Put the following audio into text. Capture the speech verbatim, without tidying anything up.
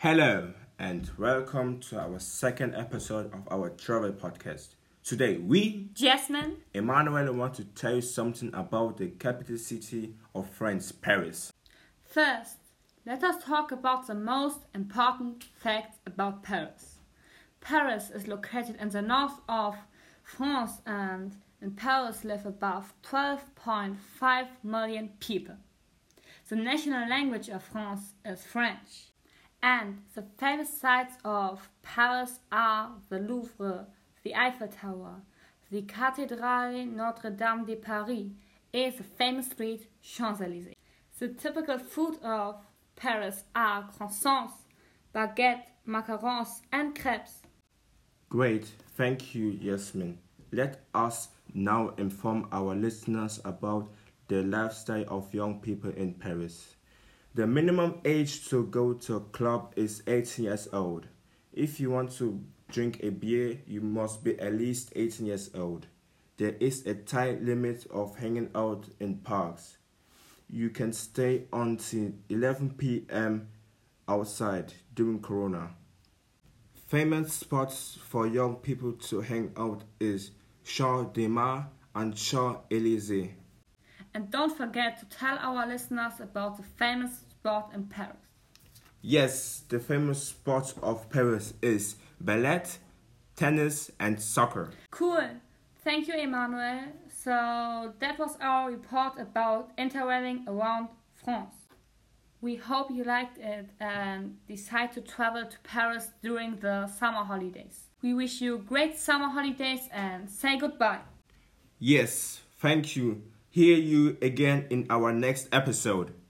Hello and welcome to our second episode of our travel podcast. Today we, Jasmine, Emmanuel, want to tell you something about the capital city of France, Paris. First, let us talk about the most important facts about Paris. Paris is located in the north of France, and in Paris live above twelve point five million people. The national language of France is French. And the famous sites of Paris are the Louvre, the Eiffel Tower, the Cathédrale Notre-Dame de Paris, and the famous street Champs-Élysées. The typical food of Paris are croissants, baguettes, macarons, and crepes. Great, thank you, Yasmin. Let us now inform our listeners about the lifestyle of young people in Paris. The minimum age to go to a club is eighteen years old. If you want to drink a beer, you must be at least eighteen years old. There is a time limit of hanging out in parks. You can stay until eleven p.m. outside during Corona. Famous spots for young people to hang out is Champs de Mars and Champs-Élysées. And don't forget to tell our listeners about the famous sport in Paris. Yes, the famous sports of Paris is ballet, tennis, and soccer. Cool. Thank you, Emmanuel. So that was our report about interraveling around France. We hope you liked it and decide to travel to Paris during the summer holidays. We wish you great summer holidays and say goodbye. Yes, thank you. Hear you again in our next episode.